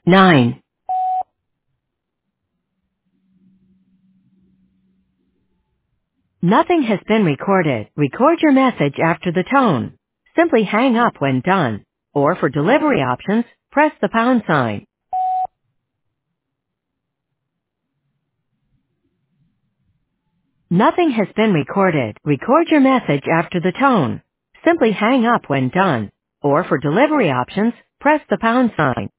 9. Nothing has been recorded. Record your message after the tone. Simply hang up when done. Or for delivery options, press the pound sign. Nothing has been recorded. Record your message after the tone. Simply hang up when done. Or for delivery options, press the pound sign.